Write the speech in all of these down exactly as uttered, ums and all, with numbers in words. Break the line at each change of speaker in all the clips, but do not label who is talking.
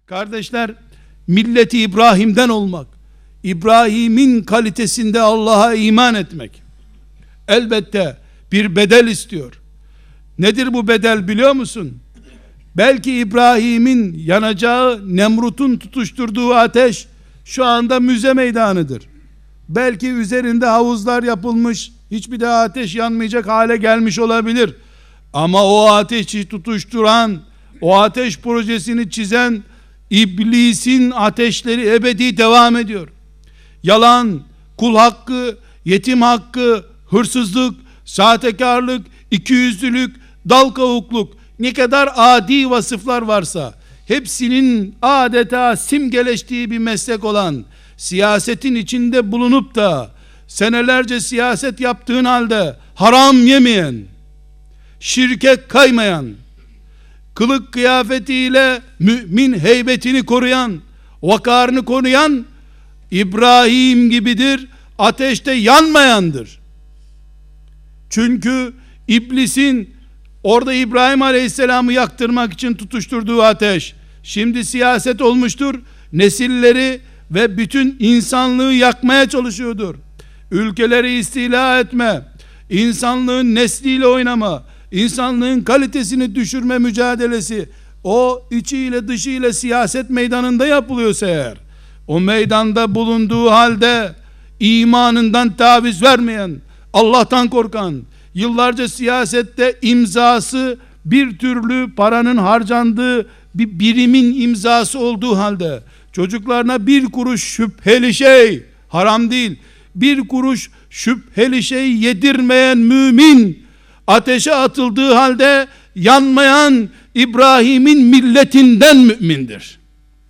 Kardeşler, milleti İbrahim'den olmak, İbrahim'in kalitesinde Allah'a iman etmek elbette bir bedel istiyor. Nedir bu bedel biliyor musun? Belki İbrahim'in yanacağı, Nemrut'un tutuşturduğu ateş şu anda müze meydanıdır. Belki üzerinde havuzlar yapılmış, hiçbir daha ateş yanmayacak hale gelmiş olabilir. Ama o ateşi tutuşturan, o ateş projesini çizen İblisin ateşleri ebedi devam ediyor. Yalan, kul hakkı, yetim hakkı, hırsızlık, sahtekarlık, ikiyüzlülük, dal kavukluk, ne kadar adi vasıflar varsa hepsinin adeta simgeleştiği bir meslek olan siyasetin içinde bulunup da senelerce siyaset yaptığın halde haram yemeyen, şirke kaymayan, kılık kıyafetiyle mümin heybetini koruyan, vakarını koruyan İbrahim gibidir, ateşte yanmayandır. Çünkü iblisin orada İbrahim Aleyhisselam'ı yaktırmak için tutuşturduğu ateş şimdi siyaset olmuştur. Nesilleri ve bütün insanlığı yakmaya çalışıyordur. Ülkeleri istila etme, insanlığın nesliyle oynama, insanlığın kalitesini düşürme mücadelesi o içiyle dışıyla siyaset meydanında yapılıyorsa eğer, o meydanda bulunduğu halde imanından taviz vermeyen, Allah'tan korkan, yıllarca siyasette imzası bir türlü paranın harcandığı bir birimin imzası olduğu halde çocuklarına bir kuruş şüpheli şey, haram değil, bir kuruş şüpheli şey yedirmeyen mümin ateşe atıldığı halde yanmayan İbrahim'in milletinden mümindir.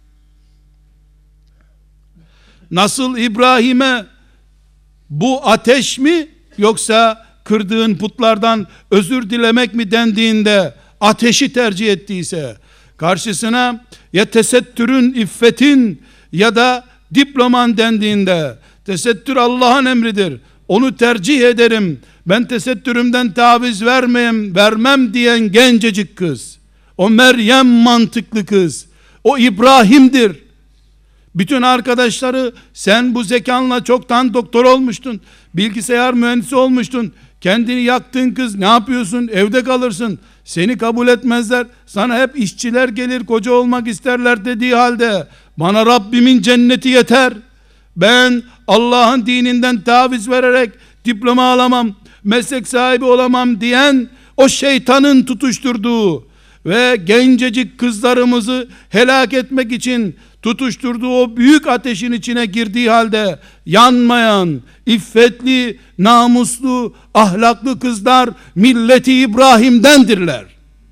Nasıl İbrahim'e bu ateş mi yoksa kırdığın putlardan özür dilemek mi dendiğinde ateşi tercih ettiyse, karşısına ya tesettürün, iffetin ya da diploman dendiğinde, tesettür Allah'ın emridir, onu tercih ederim, ben tesettürümden taviz vermem, vermem diyen gencecik kız, o Meryem mantıklı kız, o İbrahim'dir. Bütün arkadaşları, sen bu zekanla çoktan doktor olmuştun, bilgisayar mühendisi olmuştun, kendini yaktın kız, ne yapıyorsun, evde kalırsın, seni kabul etmezler, sana hep işçiler gelir, koca olmak isterler dediği halde, bana Rabbimin cenneti yeter, ben Allah'ın dininden taviz vererek diploma alamam, meslek sahibi olamam diyen o şeytanın tutuşturduğu ve gencecik kızlarımızı helak etmek için tutuşturduğu o büyük ateşin içine girdiği halde yanmayan, iffetli, namuslu, ahlaklı kızlar milleti İbrahim'dendirler.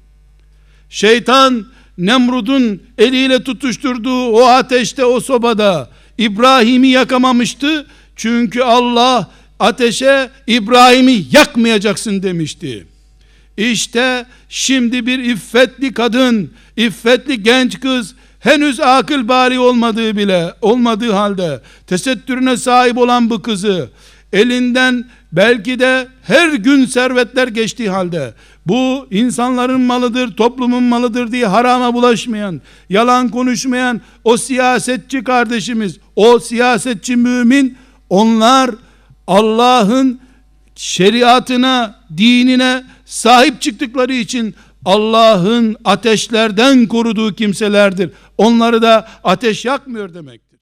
Şeytan Nemrud'un eliyle tutuşturduğu o ateşte, o sobada İbrahim'i yakamamıştı. Çünkü Allah ateşe İbrahim'i yakmayacaksın demişti. İşte şimdi bir iffetli kadın, iffetli genç kız, henüz akıl bali olmadığı bile olmadığı halde tesettürüne sahip olan bu kızı elinden belki de her gün servetler geçtiği halde bu insanların malıdır, toplumun malıdır diye harama bulaşmayan, yalan konuşmayan o siyasetçi kardeşimiz, o siyasetçi mümin, onlar Allah'ın şeriatına, dinine sahip çıktıkları için Allah'ın ateşlerden koruduğu kimselerdir. Onları da ateş yakmıyor demektir.